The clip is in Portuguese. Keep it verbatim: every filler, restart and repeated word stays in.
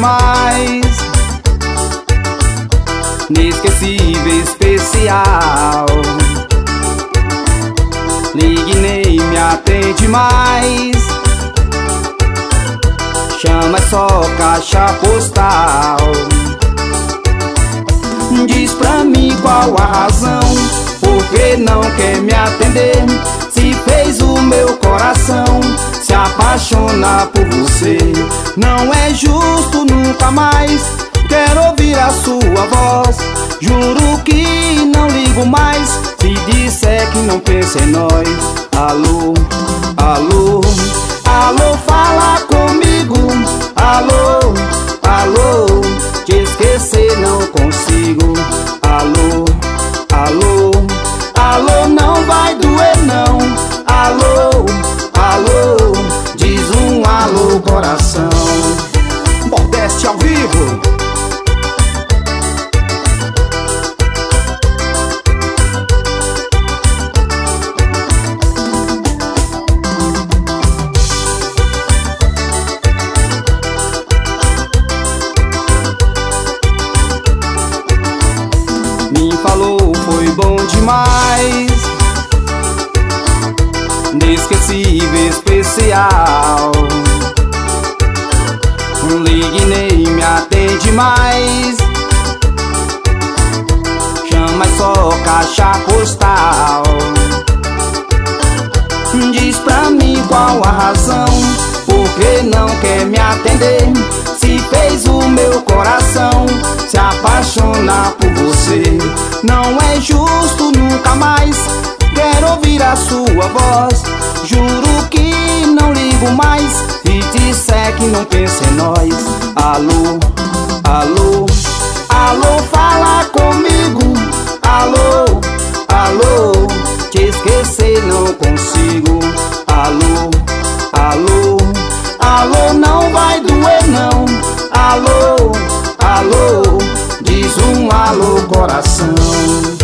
demais, inesquecível, especial. Ligue nem me atende mais, chama é só caixa postal. Diz pra mim qual a razão, por que não quer me atender? Se fez o meu coração se apaixonar por você. Não é justo nunca mais, quero ouvir a sua voz. Juro que não ligo mais, se disser que não pensa em nós. Alô, alô, alô, fala comigo. Alô, alô, te esquecer não consigo. Alô, alô, alô, não vai doer não. Alô, alô, diz um alô coração. Nordeste ao vivo. Me falou, foi bom demais, inesquecível, especial. Ligue nem me atende mais, chama é só caixa postal. Diz pra mim qual a razão, por que não quer me atender? Se fez o meu coração se apaixonar por você. Não é justo nunca mais, quero ouvir a sua voz. Juro que não ligo mais, se disser que não pensa em nós. Alô, alô, alô, fala comigo. Alô, alô, te esquecer não consigo. Alô, alô, alô, não vai doer não. Alô, alô, diz um alô coração.